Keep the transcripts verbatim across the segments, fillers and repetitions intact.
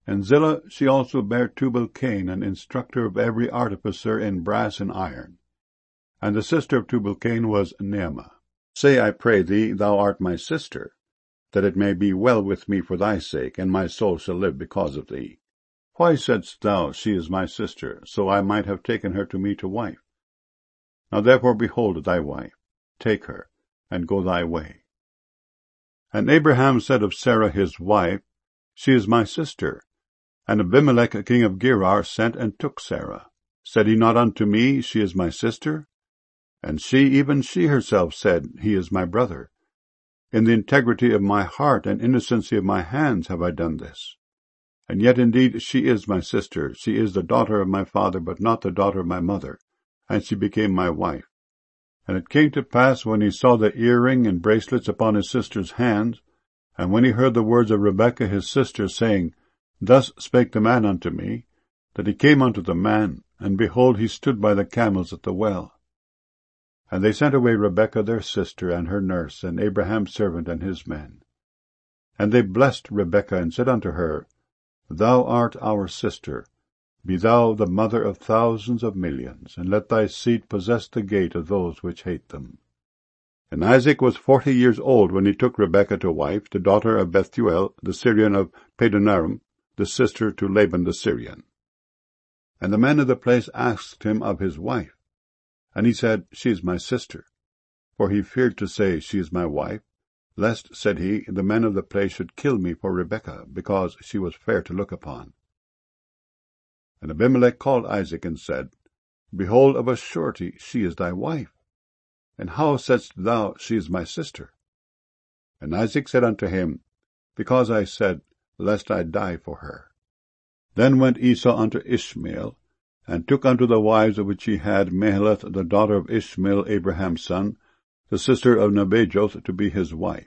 And Zillah she also bare Tubal-Cain, an instructor of every artificer in brass and iron. And the sister of Tubal-Cain was Naamah. Say, I pray thee, thou art my sister, that it may be well with me for thy sake, and my soul shall live because of thee. Why saidst thou, She is my sister, so I might have taken her to me to wife? Now therefore behold thy wife, take her, and go thy way. And Abraham said of Sarah his wife, She is my sister. And Abimelech king of Gerar sent and took Sarah. Said he not unto me, She is my sister? And she, even she herself, said, He is my brother. In the integrity of my heart and innocency of my hands have I done this. And yet indeed she is my sister. She is the daughter of my father, but not the daughter of my mother. And she became my wife. And it came to pass, when he saw the earring and bracelets upon his sister's hands, and when he heard the words of Rebekah his sister, saying, Thus spake the man unto me, that he came unto the man, and behold, he stood by the camels at the well. And they sent away Rebekah their sister, and her nurse, and Abraham's servant, and his men. And they blessed Rebekah, and said unto her, Thou art our sister, be thou the mother of thousands of millions, and let thy seed possess the gate of those which hate them. And Isaac was forty years old when he took Rebekah to wife, the daughter of Bethuel, the Syrian of Padanaram, the sister to Laban the Syrian. And the men of the place asked him of his wife. And he said, She is my sister. For he feared to say, She is my wife, lest, said he, the men of the place should kill me for Rebekah, because she was fair to look upon. And Abimelech called Isaac, and said, Behold, of a surety she is thy wife. And how saidst thou, She is my sister? And Isaac said unto him, Because I said, Lest I die for her. Then went Esau unto Ishmael, and took unto the wives of which he had Mahalath the daughter of Ishmael Abraham's son, the sister of Nebajoth, to be his wife.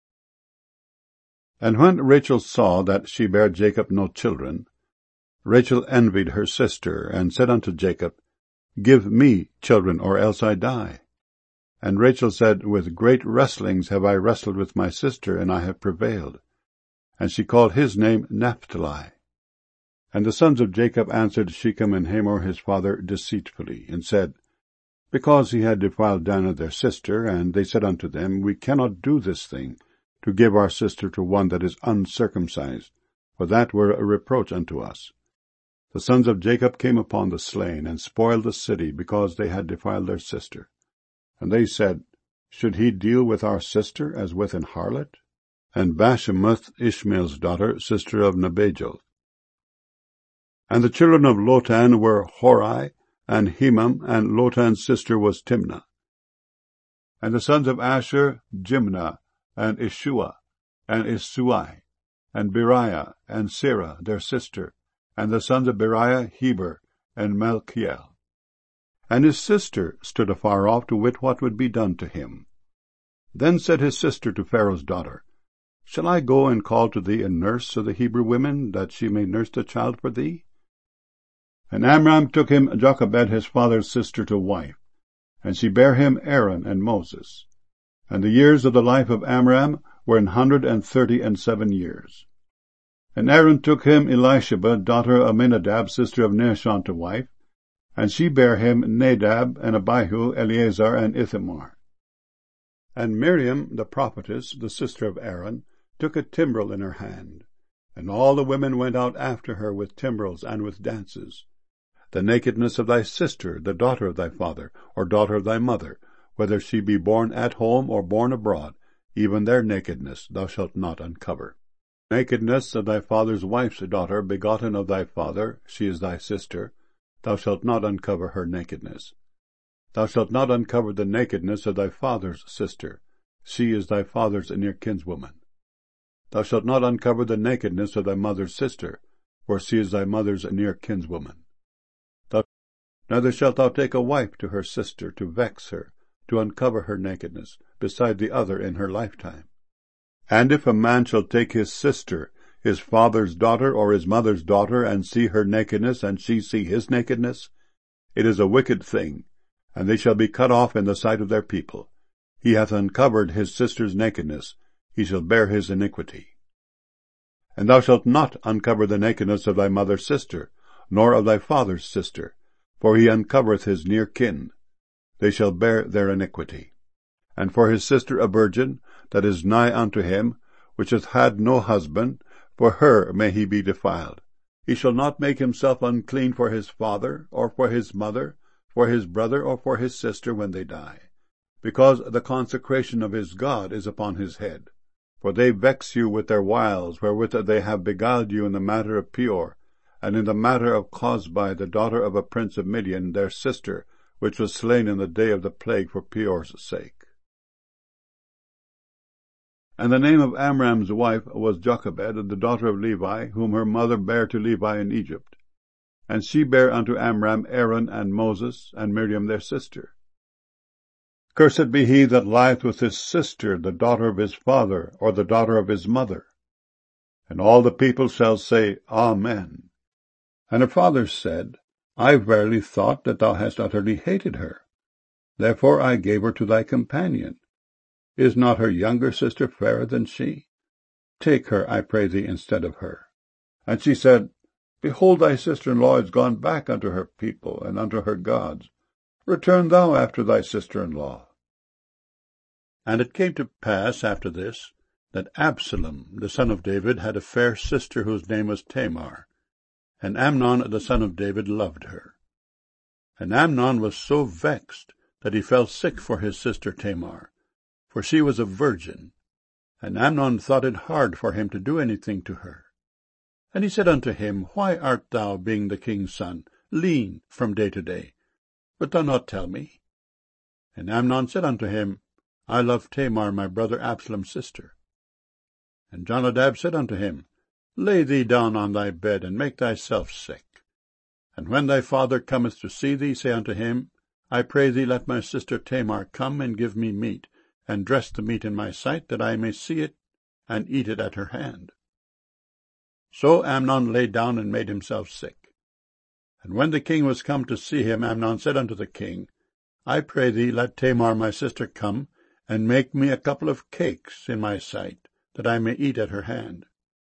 And when Rachel saw that she bare Jacob no children, Rachel envied her sister, and said unto Jacob, Give me children, or else I die. And Rachel said, With great wrestlings have I wrestled with my sister, and I have prevailed. And she called his name Naphtali. And the sons of Jacob answered Shechem and Hamor his father deceitfully, and said, Because he had defiled Dinah their sister, and they said unto them, We cannot do this thing, to give our sister to one that is uncircumcised, for that were a reproach unto us. The sons of Jacob came upon the slain, and spoiled the city, because they had defiled their sister. And they said, Should he deal with our sister as with an harlot? And Bashemath, Ishmael's daughter, sister of Nebajoth. And the children of Lotan were Hori, and Hemam, and Lotan's sister was Timnah. And the sons of Asher, Jimnah, and Ishua, and Isui, and Beriah, and Sarah, their sister, and the sons of Beriah, Heber, and Malchiel. And his sister stood afar off to wit what would be done to him. Then said his sister to Pharaoh's daughter, Shall I go and call to thee a nurse of the Hebrew women, that she may nurse the child for thee? And Amram took him Jochebed his father's sister to wife, and she bare him Aaron and Moses. And the years of the life of Amram were an hundred and thirty and seven years. And Aaron took him Elisheba, daughter of Aminadab, sister of Nahshon, to wife, and she bare him Nadab, and Abihu, Eleazar, and Ithamar. And Miriam the prophetess, the sister of Aaron, took a timbrel in her hand, and all the women went out after her with timbrels and with dances. The nakedness of thy sister, the daughter of thy father, or daughter of thy mother, whether she be born at home or born abroad, even their nakedness thou shalt not uncover. Nakedness of thy father's wife's daughter, begotten of thy father, she is thy sister, thou shalt not uncover her nakedness. Thou shalt not uncover the nakedness of thy father's sister, she is thy father's near kinswoman. Thou shalt not uncover the nakedness of thy mother's sister, for she is thy mother's near kinswoman. Thou, neither shalt thou take a wife to her sister, to vex her, to uncover her nakedness, beside the other in her lifetime. And if a man shall take his sister, his father's daughter, or his mother's daughter, and see her nakedness, and she see his nakedness, it is a wicked thing, and they shall be cut off in the sight of their people. He hath uncovered his sister's nakedness, he shall bear his iniquity. And thou shalt not uncover the nakedness of thy mother's sister, nor of thy father's sister, for he uncovereth his near kin. They shall bear their iniquity. And for his sister a virgin, that is nigh unto him, which hath had no husband, for her may he be defiled. He shall not make himself unclean for his father, or for his mother, for his brother, or for his sister when they die, because the consecration of his God is upon his head. For they vex you with their wiles, wherewith they have beguiled you in the matter of Peor, and in the matter of Cosbi, the daughter of a prince of Midian, their sister, which was slain in the day of the plague for Peor's sake. And the name of Amram's wife was Jochebed, the daughter of Levi, whom her mother bare to Levi in Egypt. And she bare unto Amram Aaron and Moses, and Miriam their sister. Cursed be he that lieth with his sister, the daughter of his father, or the daughter of his mother. And all the people shall say, Amen. And her father said, I verily thought that thou hast utterly hated her. Therefore I gave her to thy companion. Is not her younger sister fairer than she? Take her, I pray thee, instead of her. And she said, Behold, thy sister-in-law is gone back unto her people, and unto her gods. Return thou after thy sister-in-law. And it came to pass after this, that Absalom, the son of David, had a fair sister whose name was Tamar. And Amnon, the son of David, loved her. And Amnon was so vexed that he fell sick for his sister Tamar, for she was a virgin. And Amnon thought it hard for him to do anything to her. And he said unto him, Why art thou, being the king's son, lean from day to day? Wilt thou not tell me? And Amnon said unto him, I love Tamar, my brother Absalom's sister. And Jonadab said unto him, Lay thee down on thy bed, and make thyself sick. And when thy father cometh to see thee, say unto him, I pray thee, let my sister Tamar come and give me meat, and dress the meat in my sight, that I may see it, and eat it at her hand. So Amnon lay down and made himself sick. And when the king was come to see him, Amnon said unto the king, I pray thee, let Tamar my sister come, and make me a couple of cakes in my sight, that I may eat at her hand.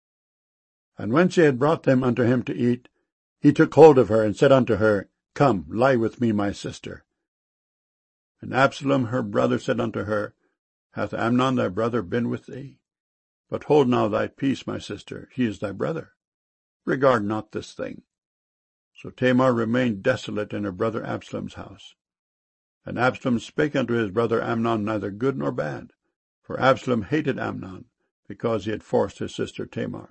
And when she had brought them unto him to eat, he took hold of her, and said unto her, Come, lie with me, my sister. And Absalom her brother said unto her, Hath Amnon thy brother been with thee? But hold now thy peace, my sister, he is thy brother. Regard not this thing. So Tamar remained desolate in her brother Absalom's house. And Absalom spake unto his brother Amnon neither good nor bad, for Absalom hated Amnon, because he had forced his sister Tamar.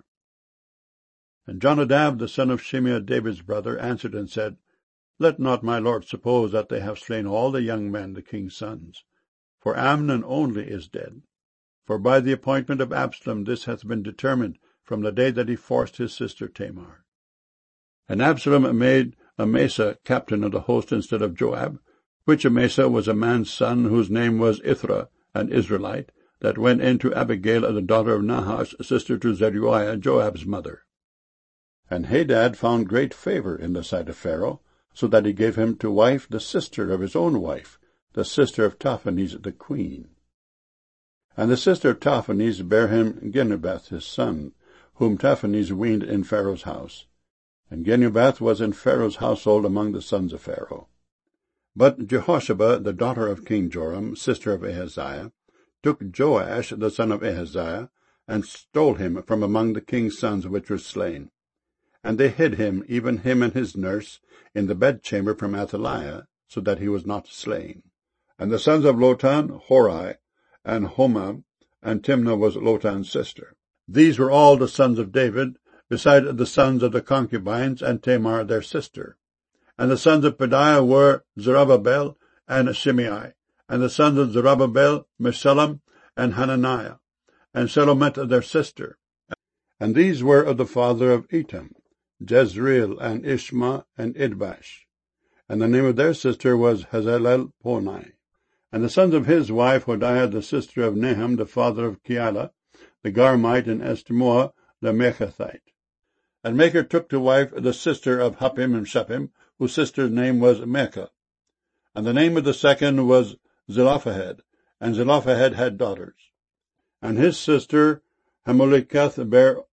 And Jonadab, the son of Shimeah, David's brother, answered and said, Let not my lord suppose that they have slain all the young men, the king's sons, for Amnon only is dead. For by the appointment of Absalom this hath been determined from the day that he forced his sister Tamar. And Absalom made Amasa captain of the host instead of Joab, which Amasa was a man's son, whose name was Ithra, an Israelite, that went in to Abigail, the daughter of Nahash, sister to Zeruiah, Joab's mother. And Hadad found great favor in the sight of Pharaoh, so that he gave him to wife the sister of his own wife, the sister of Taphanes the queen. And the sister of Taphanes bare him Genubath his son, whom Taphanes weaned in Pharaoh's house. And Genubath was in Pharaoh's household among the sons of Pharaoh. But Jehosheba, the daughter of King Joram, sister of Ahaziah, took Joash the son of Ahaziah, and stole him from among the king's sons which were slain. And they hid him, even him and his nurse, in the bedchamber from Athaliah, so that he was not slain. And the sons of Lotan, Hori, and Homam, and Timnah was Lotan's sister. These were all the sons of David, beside the sons of the concubines, and Tamar their sister. And the sons of Pedaiah were Zerubbabel and Shimei, and the sons of Zerubbabel, Meshullam, and Hananiah, and Selomith their sister. And these were of the father of Etam, Jezreel, and Ishma, and Idbash. And the name of their sister was Hazelelponi. And the sons of his wife, Hodiah, the sister of Nahum, the father of Keilah, the Garmite, and Eshtemoa, the Mechathite. And Machir took to wife the sister of Huppim and Shuppim, whose sister's name was Mecca. And the name of the second was Zelophehad, and Zelophehad had daughters. And his sister Hamoliketh bare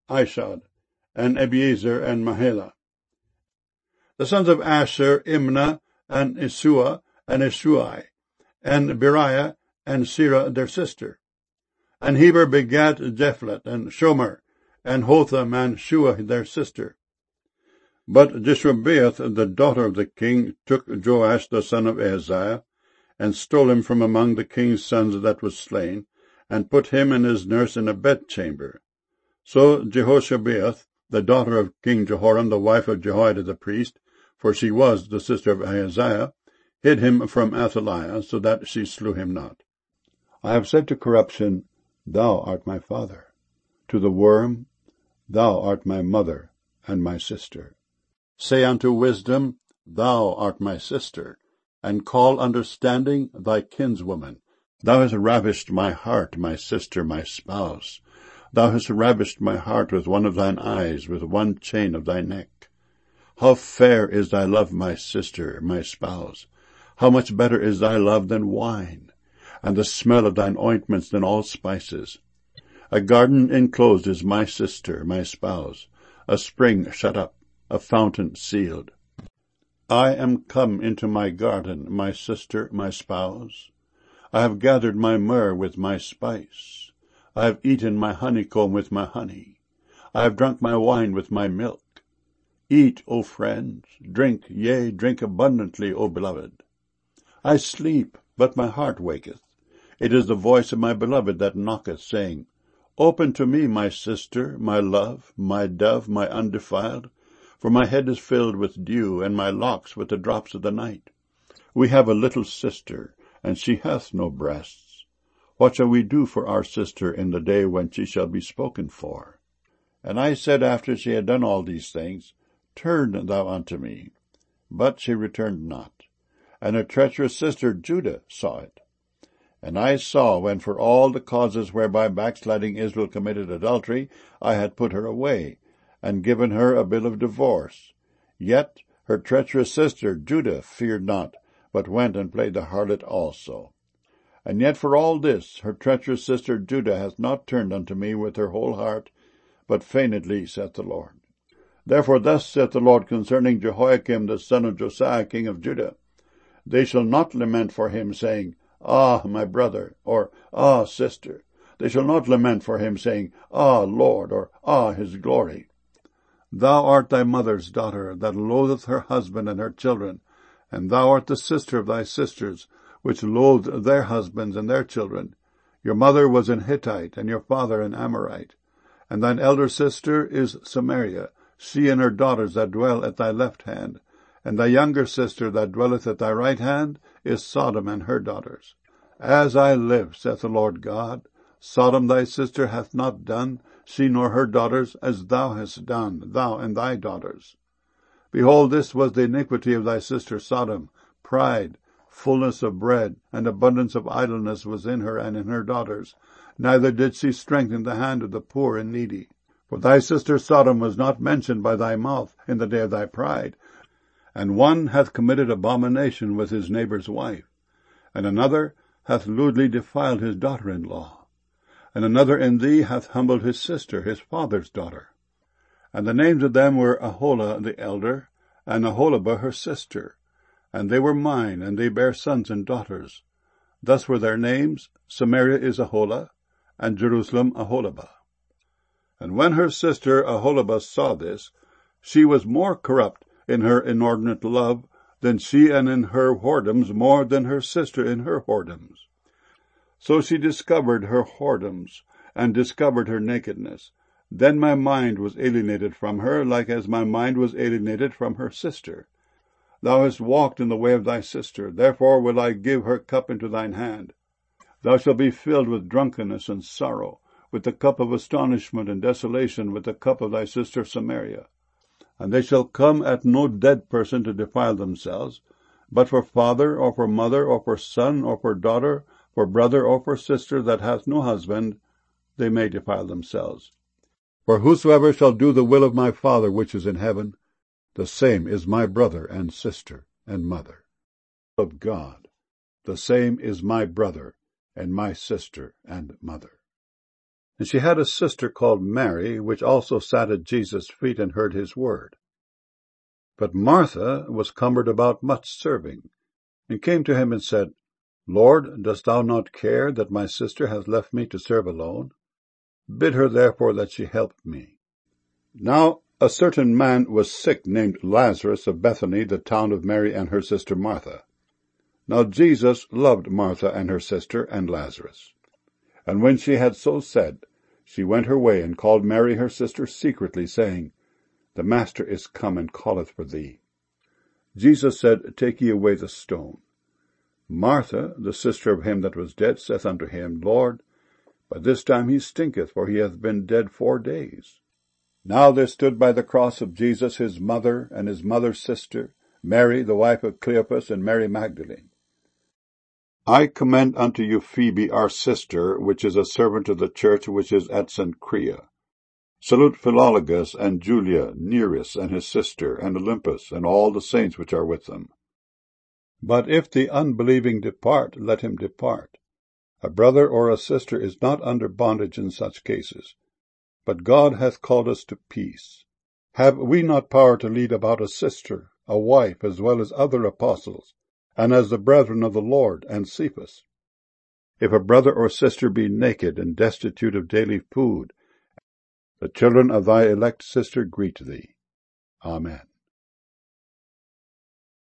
Ishad, and Abiezer, and Mahalah. The sons of Asher, Imnah, and Isua, and Isui, and Beriah, and Serah their sister. And Heber begat Jephlet, and Shomer, and Hotham, and Shua their sister. But Jeshobeath, the daughter of the king, took Joash the son of Ahaziah, and stole him from among the king's sons that was slain, and put him and his nurse in a bedchamber. So Jehoshabeath, the daughter of King Jehoram, the wife of Jehoiada the priest, for she was the sister of Ahaziah, hid him from Athaliah, so that she slew him not. I have said to corruption, Thou art my father. To the worm, Thou art my mother and my sister. Say unto wisdom, Thou art my sister, and call understanding thy kinswoman. Thou hast ravished my heart, my sister, my spouse. Thou hast ravished my heart with one of thine eyes, with one chain of thy neck. How fair is thy love, my sister, my spouse! How much better is thy love than wine, and the smell of thine ointments than all spices. A garden enclosed is my sister, my spouse, a spring shut up, a fountain sealed. I am come into my garden, my sister, my spouse. I have gathered my myrrh with my spice. I have eaten my honeycomb with my honey. I have drunk my wine with my milk. Eat, O friends, drink, yea, drink abundantly, O beloved. I sleep, but my heart waketh. It is the voice of my beloved that knocketh, saying, Open to me, my sister, my love, my dove, my undefiled, for my head is filled with dew, and my locks with the drops of the night. We have a little sister, and she hath no breasts. What shall we do for our sister in the day when she shall be spoken for? And I said after she had done all these things, Turn thou unto me. But she returned not. And her treacherous sister Judah saw it. And I saw, when for all the causes whereby backsliding Israel committed adultery, I had put her away, and given her a bill of divorce. Yet her treacherous sister Judah feared not, but went and played the harlot also. And yet for all this her treacherous sister Judah hath not turned unto me with her whole heart, but feignedly, saith the Lord. Therefore thus saith the Lord concerning Jehoiakim the son of Josiah king of Judah, They shall not lament for him, saying, Ah, my brother, or Ah, sister. They shall not lament for him, saying, Ah, Lord, or Ah, his glory. Thou art thy mother's daughter, that loatheth her husband and her children, and thou art the sister of thy sisters, which loathed their husbands and their children. Your mother was an Hittite, and your father an Amorite. And thine elder sister is Samaria, she and her daughters that dwell at thy left hand. And thy younger sister that dwelleth at thy right hand is Sodom and her daughters. As I live, saith the Lord God, Sodom thy sister hath not done, she nor her daughters, as thou hast done, thou and thy daughters. Behold, this was the iniquity of thy sister Sodom, pride, fullness of bread, and abundance of idleness was in her and in her daughters. Neither did she strengthen the hand of the poor and needy. For thy sister Sodom was not mentioned by thy mouth in the day of thy pride. And one hath committed abomination with his neighbour's wife, and another hath lewdly defiled his daughter-in-law, and another in thee hath humbled his sister, his father's daughter. And the names of them were Aholah the elder, and Aholibah her sister, and they were mine, and they bare sons and daughters. Thus were their names, Samaria is Aholah, and Jerusalem Aholibah. And when her sister Aholibah saw this, she was more corrupt in her inordinate love than she, and in her whoredoms more than her sister in her whoredoms. So she discovered her whoredoms, and discovered her nakedness. Then my mind was alienated from her, like as my mind was alienated from her sister. Thou hast walked in the way of thy sister, therefore will I give her cup into thine hand. Thou shalt be filled with drunkenness and sorrow, with the cup of astonishment and desolation, with the cup of thy sister Samaria. And they shall come at no dead person to defile themselves, but for father, or for mother, or for son, or for daughter, for brother, or for sister that hath no husband, they may defile themselves. For whosoever shall do the will of my Father which is in heaven, the same is my brother and sister and mother. Of God, the same is my brother and my sister and mother. And she had a sister called Mary, which also sat at Jesus' feet and heard his word. But Martha was cumbered about much serving, and came to him and said, Lord, dost thou not care that my sister hath left me to serve alone? Bid her therefore that she help me. Now a certain man was sick, named Lazarus, of Bethany, the town of Mary and her sister Martha. Now Jesus loved Martha and her sister and Lazarus. And when she had so said, she went her way, and called Mary her sister secretly, saying, The Master is come, and calleth for thee. Jesus said, Take ye away the stone. Martha, the sister of him that was dead, saith unto him, Lord, by this time he stinketh, for he hath been dead four days. Now there stood by the cross of Jesus his mother, and his mother's sister, Mary, the wife of Cleopas, and Mary Magdalene. I commend unto you Phoebe, our sister, which is a servant of the church which is at Cenchrea. Salute Philologus, and Julia, Nereus, and his sister, and Olympus, and all the saints which are with them. But if the unbelieving depart, let him depart. A brother or a sister is not under bondage in such cases, but God hath called us to peace. Have we not power to lead about a sister, a wife, as well as other apostles, and as the brethren of the Lord, and Cephas? If a brother or sister be naked and destitute of daily food, the children of thy elect sister greet thee. Amen.